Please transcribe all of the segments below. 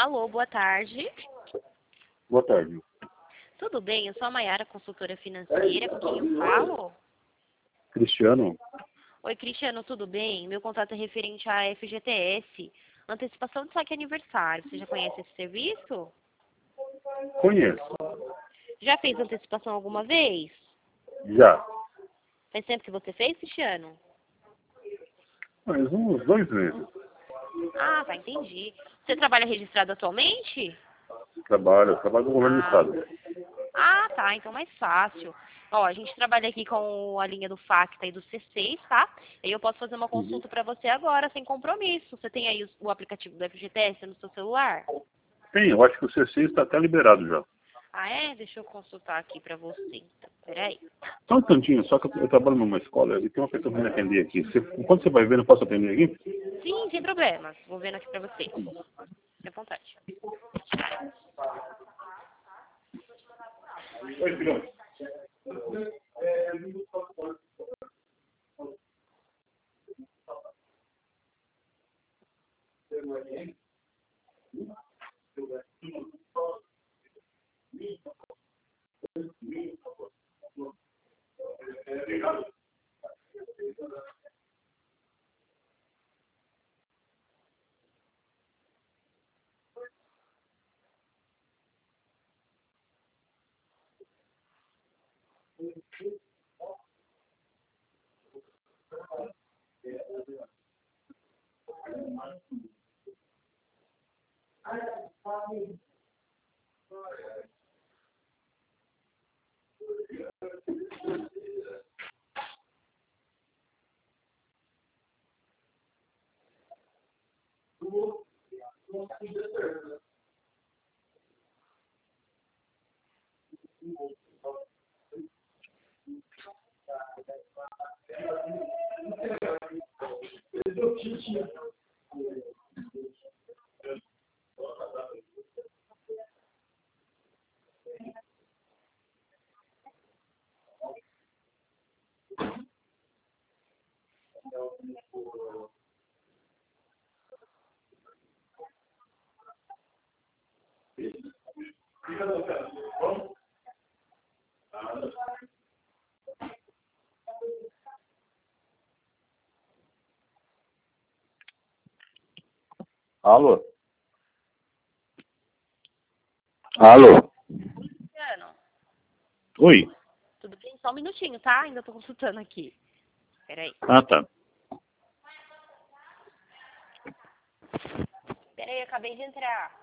Alô, boa tarde. Boa tarde. Tudo bem? Eu sou a Mayara, consultora financeira. Com quem eu falo? Cristiano? Oi, Cristiano, tudo bem? Meu contato é referente à FGTS, antecipação de saque aniversário. Você já conhece esse serviço? Conheço. Já fez antecipação alguma vez? Já. Faz tempo que você fez, Cristiano? Mas uns 2 meses. Ah, tá, entendi. Você trabalha registrado atualmente? Trabalho no governo do estado. Ah, tá, então mais fácil. Ó, a gente trabalha aqui com a linha do Facta e do C6, tá? E eu posso fazer uma consulta para você agora, sem compromisso. Você tem aí o aplicativo do FGTS no seu celular? Tem, eu acho que o CC está até liberado já. Ah, é? Deixa eu consultar aqui para você, então. Peraí. Só um instantinho, só que eu trabalho numa escola e tem uma pessoa que me atender aqui. Enquanto você vai vendo, eu posso atender aqui? Sim, sem problemas. Vou vendo aqui para você. Fique à vontade. Oi, filhão. Alô? Alô? Cristiano, Oi? tudo bem? Só um minutinho, tá? Ainda tô consultando aqui. Peraí. Ah, tá. Peraí, acabei de entrar.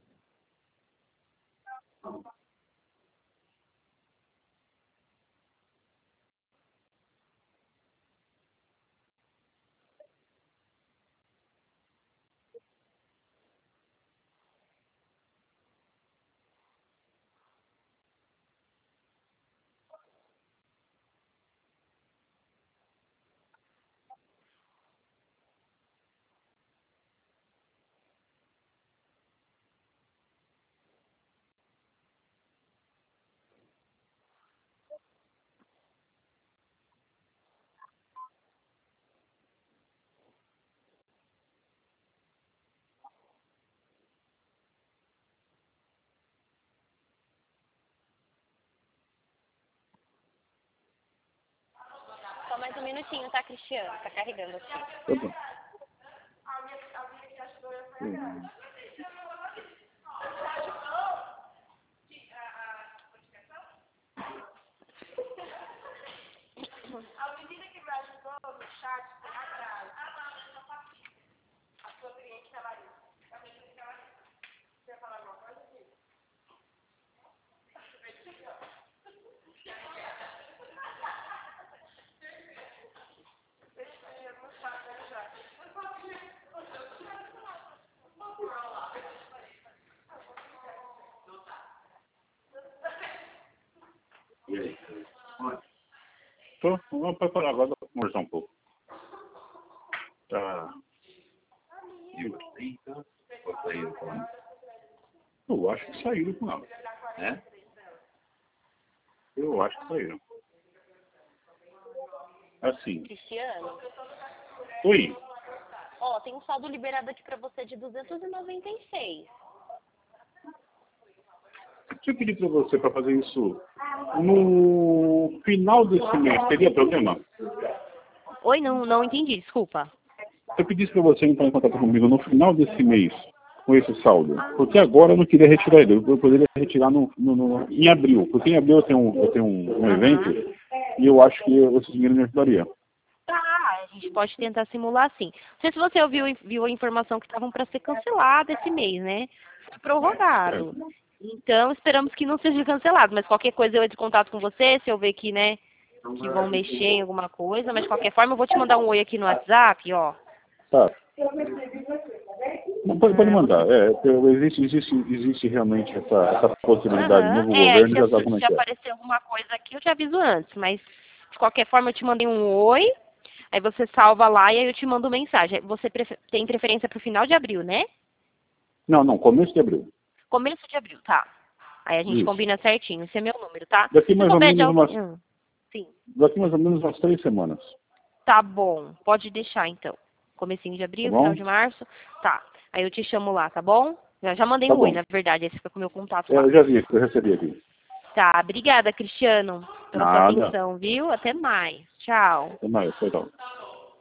Só mais um minutinho, tá, Cristiano? Tá carregando aqui. Tá bom. E aí? Vamos preparar agora para conversar um pouco. Tá. E o Tita? Pode sair com ela? Eu acho que saíram com ela. É? Eu acho que saíram. Assim. Cristiano? Oi? Ó, tem um saldo liberado aqui pra você de 296. Se eu pedir para você para fazer isso no final desse mês, teria problema? Oi, não entendi, desculpa. Se eu pedisse para você entrar em contato comigo no final desse mês, com esse saldo, porque agora eu não queria retirar ele, eu poderia retirar em abril, porque em abril eu tenho um evento e eu acho que esse dinheiro me ajudaria. Tá, a gente pode tentar simular sim. Não sei se você viu a informação que estavam para ser cancelado esse mês, né? Foi prorrogado. Então, esperamos que não seja cancelado, mas qualquer coisa eu entro em contato com você, se eu ver que, né, que vão mexer em alguma coisa, mas de qualquer forma eu vou te mandar um oi aqui no WhatsApp, ó. Tá. Não, pode mandar. Existe realmente essa possibilidade. O novo governo já sabe como é se que é. aparecer alguma coisa aqui, eu te aviso antes, mas de qualquer forma eu te mandei um oi, aí você salva lá e aí eu te mando mensagem. Você tem preferência para o final de abril, né? Não, começo de abril. Começo de abril, tá. Aí a gente Isso. combina certinho, esse é meu número, tá? Daqui Se mais ou souber de menos alguém... Sim. Daqui mais ou menos umas 3 semanas. Tá bom, pode deixar então. Comecinho de Tá abril, bom? final de março. Tá. Aí eu te chamo lá, tá bom? Já mandei Tá um oi, bom. na verdade, aí você fica com o meu contato lá. Eu já vi, eu recebi aqui. Tá, obrigada, Cristiano, pela sua Nada. atenção, viu? Até mais. Tchau. Até mais, tchau.